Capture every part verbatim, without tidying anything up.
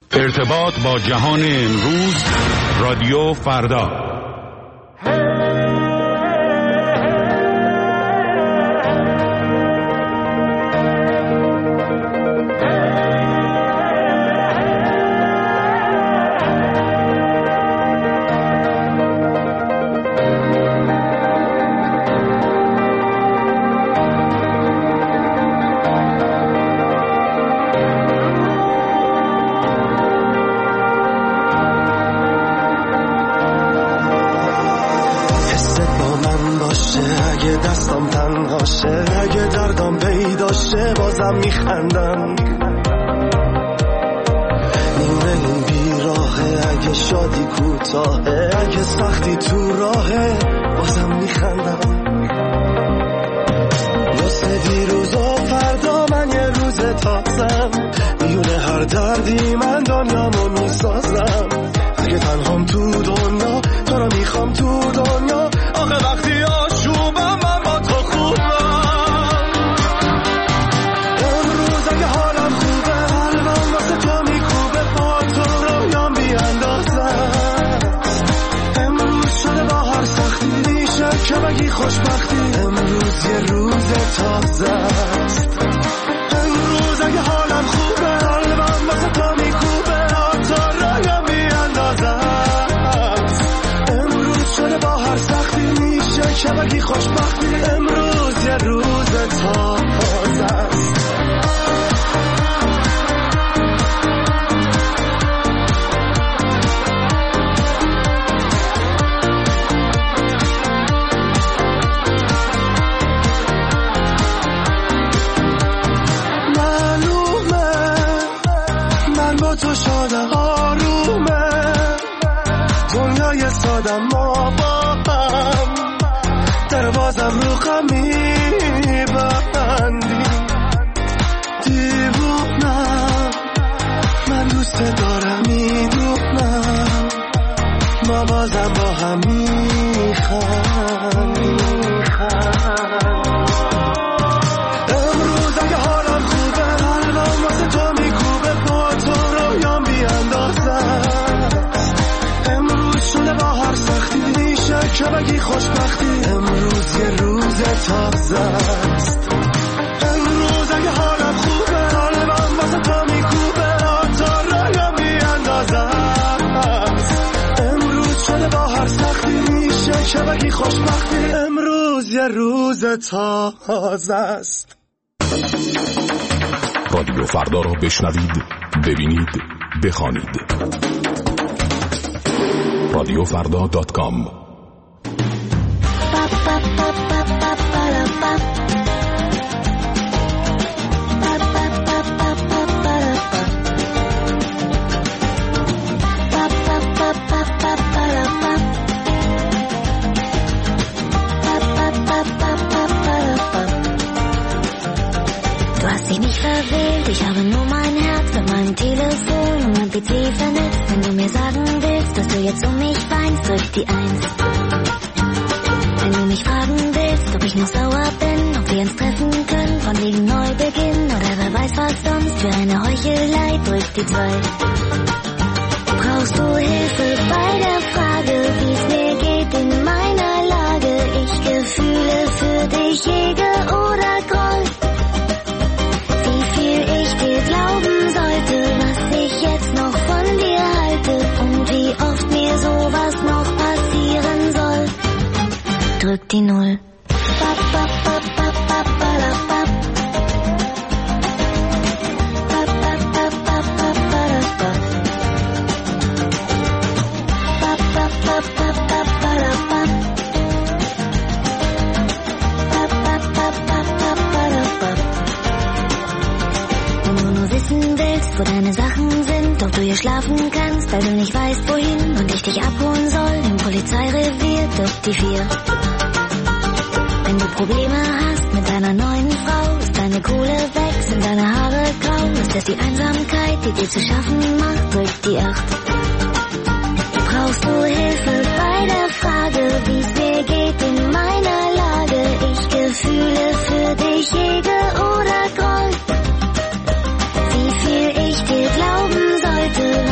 ارتباط با جهان امروز، رادیو فردا. اگه دردم پیداشه بازم میخندم، نیمه این بیراهه، اگه شادی کوتاهه، اگه سختی تو راهه بازم میخندم. واسه دیروز و فردا من یه روز تازم، میونه هر دردی من دنیامو میسازم. اگه تنهام تو دنیا تو رو میخوام تو دنیا، آخه وقتی آشوبم من با تو خوبم. امروز اگه حالم خوبه قلبم واسه تو میکوبه، با تو رویام بیاندازم. امروز شده با هر سختی میشه که بگی خوشبختی، امروز یه روز تازه است. امروز اگه حالم خوبه قلبم واسه تو میکوبه، با تو رویام بیاندازم. امروز شده با هر سختی میشه که بگی خوشبختی، امروز یه روز تازه است. معلومه من با تو شادم، آرومه دنیای سادم، ما با هم در بازم رو خم میبندیم. دیوونم من دوست دارم، میدونم ما بازم با هم میخندیم. امروز اگه حالم خوبه قلبم واسه تو میکوبه، با تو رویام بیاندازم. امروز شده با هر سختی میشه که بگی خوشبختی، امروز یه روز تازه است. امروز اگه حالم خوبه قلبم واسه تو میکوبه، با تو رویام بیاندازم. امروز شده با هر سختی میشه که بگی خوشبختی، امروز یه روز تازه است. رادیو فردا را بشنوید، ببینید، بخوانید. رادیو فردا دات کام. Du hast dich nicht verwählt, ich habe nur mein Herz mit meinem Telefon und mein P C vernetzt. Wenn du mir sagen willst, dass du jetzt um mich weinst, drück die Eins. Wenn du mich fragen willst, ob ich noch sauer bin, ob wir uns treffen können, von wegen Neubeginn oder wer weiß was sonst für eine Heuchelei, drück die Zwei. Brauchst du Hilfe bei der Frage, wie es mir geht in meiner Lage? Ich Gefühle für dich hege oder Groll. Wie viel ich dir glauben sollte, was ich jetzt noch von dir halte und wie oft mir sowas noch passieren soll. Drück die Null. Bap, bap, bap, bap, bap, bap, bap. Bap, bap, bap, bap, bap, bap, bap. Bap, bap, bap, bap, bap, bap, bap. Bap, bap, bap, bap, bap, bap, bap. Wenn du nur wissen willst, wo deine Sachen sind, ob du hier schlafen kannst, weil du nicht weißt wohin und ich dich abholen soll, im Polizeirevier, drück die Vier. Wenn du Probleme hast mit deiner neuen Frau, ist deine Kohle weg, sind deine Haare grau, ist es die Einsamkeit, die dir zu schaffen macht, drück die Acht. Brauchst du Hilfe bei der Frage, wie es mir geht in meiner Lage? Ich Gefühle für dich hege oder Groll. Wie viel ich dir glauben sollte,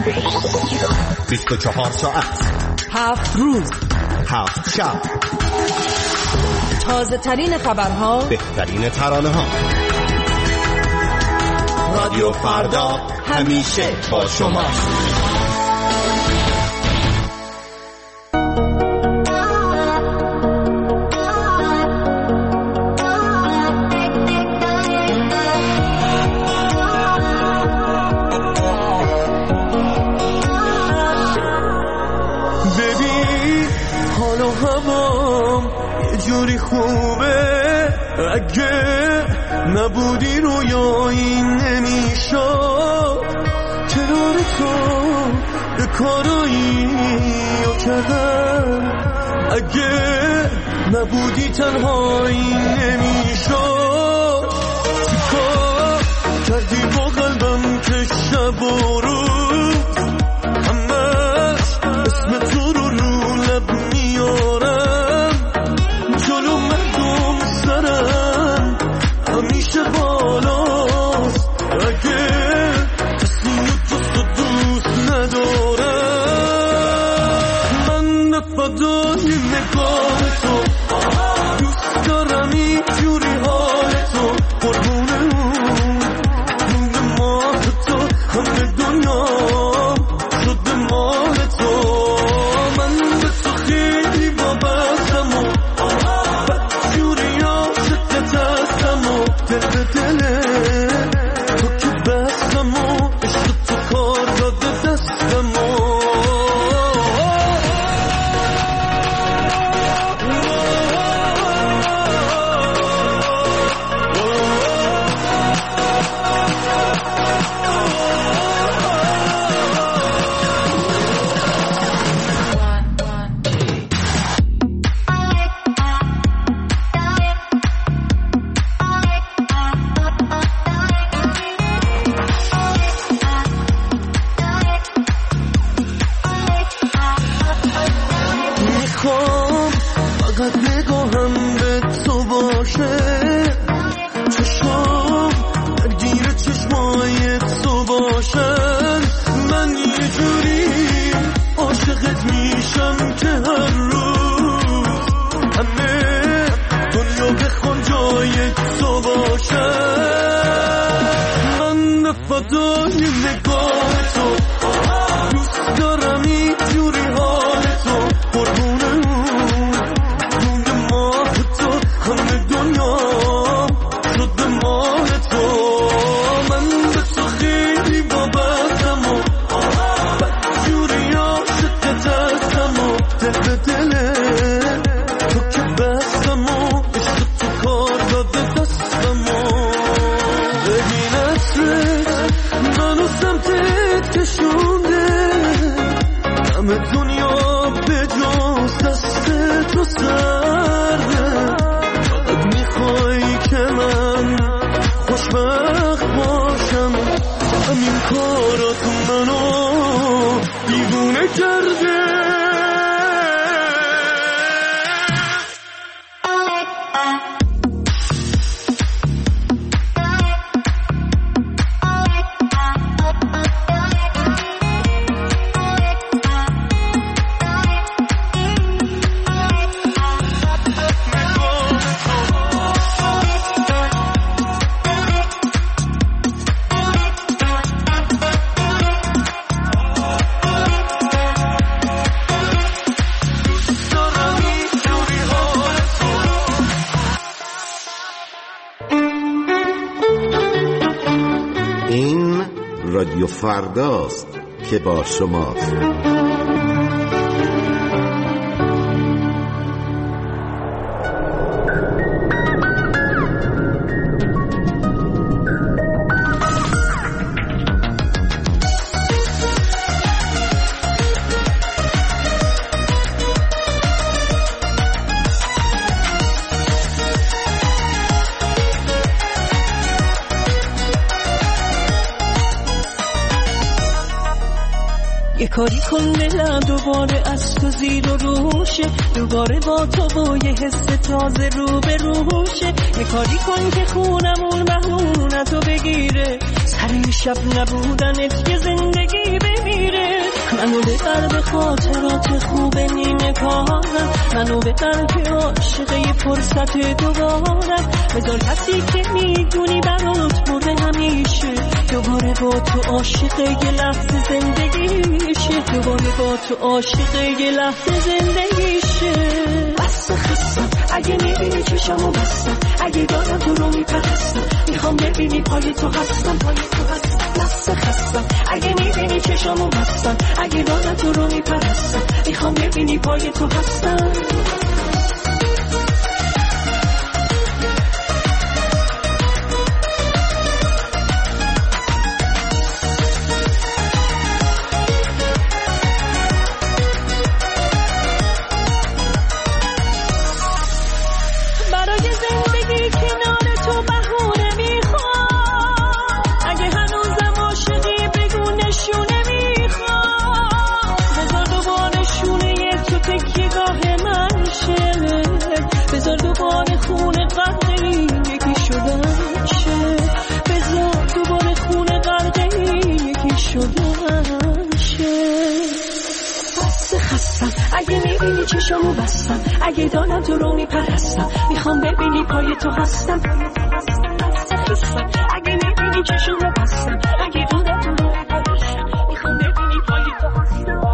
بیست و چهار ساعت، هفت روز، هفت شب، تازه ترین خبرها، بهترین ترانه ها. رادیو فردا همیشه با شما. جوری خوبه اگه نبودی رویایی نمیشد کنار تو به کارایی و کردم اگه نبودی تنهایی نمیشد چیکار کردی با قلبم که شب و روز همش اسم تو رو رو لب میارم همیشه بالاست اگه تصمیم تو دوست ندارم من فدای نگاه تو دوست دارم اینجوری حال تو قربونه اون ماه تو همه دنیا شده مال تو من به تو خیلی وابستم و بدجوری عاشقت هستم و دل به دله تو که بستم و عشق تو کار داده دستم و رادیو فرداست که با شماست. یه کاری کن دلم دوباره از تو زیر و روشه، دوباره با تو با یه حس تازه رو به روشه. یه کاری کن که خونمون بهونتو بگیره، سر شب نبودنت یه زندگی بمیره. خاطرات خوب نیمه کارم، منو ببر که عاشقه فرصت دوبارم. بذار کسی که میدونی برات مرده همیشه دوباره با تو عاشقه یه لحظه زندگیشه، دوباره با تو عاشقه یه لحظه زندگیشه. بس خستم اگه میبینی چشمو بستم، اگه دارم تو رو میپرستم، میخوام ببینی پای تو هستم، پای تو هستم. بس خستم اگه میبینی چشمو بستم، اگه دارم تو رو میپرستم، میخوام ببینی پای تو هستم. بذار دوباره خونه غرقه یکی شدن شه، بذار دوباره خونه غرقه یکی شدن شه. بس خستم اگه میبینی چشمو بستم، اگه دارم تو رو میپرستم، میخوام ببینی پای تو هستم. بس خستم اگه میبینی چشمو بستم، اگه دارم تو رو میپرستم، میخوام ببینی پای تو هستم.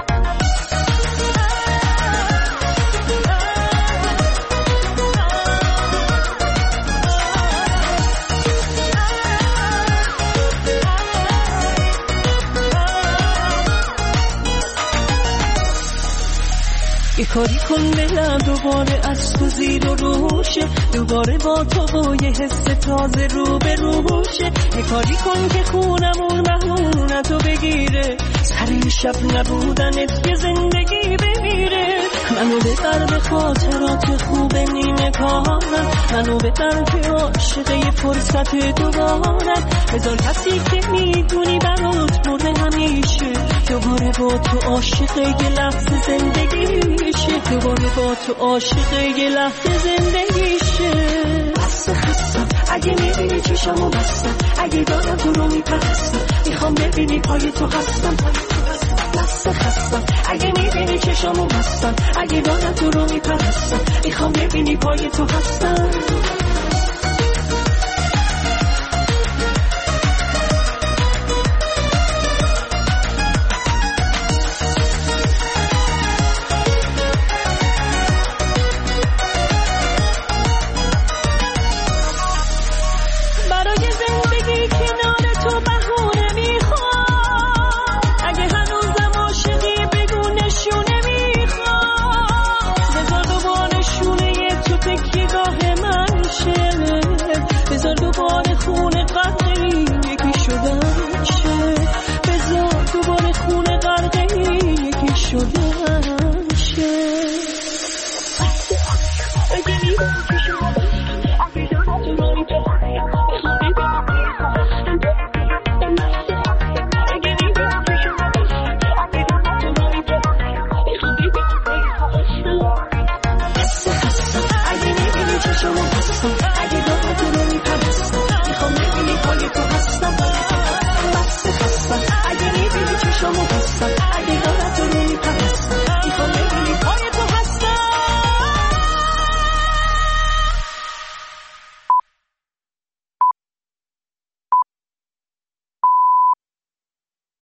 یه کاری کن دلم دوباره از تو زیر و روشه، دوباره با تو با یه حس تازه رو به روشه. یه کاری کن که خونمون مهمون تو بگیره، سر شب نبودنت که زندگی بمیره. منو ببر به خاطرات خوب نیمه کارم، منو ببر که عاشقه فرصت دوبارم. بذار کسی که میدونی برات مرده همیشه دوباره با تو عاشقه یه لحظه زندگیشه، دوباره با تو عاشقه یه لحظه زندگیشه. بس خستم اگه میبینی چشمو بستم، اگه دارم تو رو میپرستم، میخوام ببینی پای تو هستم، پای تو هستم. بس خستم اگه میبینی چشمو بستم، اگه دارم تو رو میپرستم، میخوام ببینی پای تو هستم.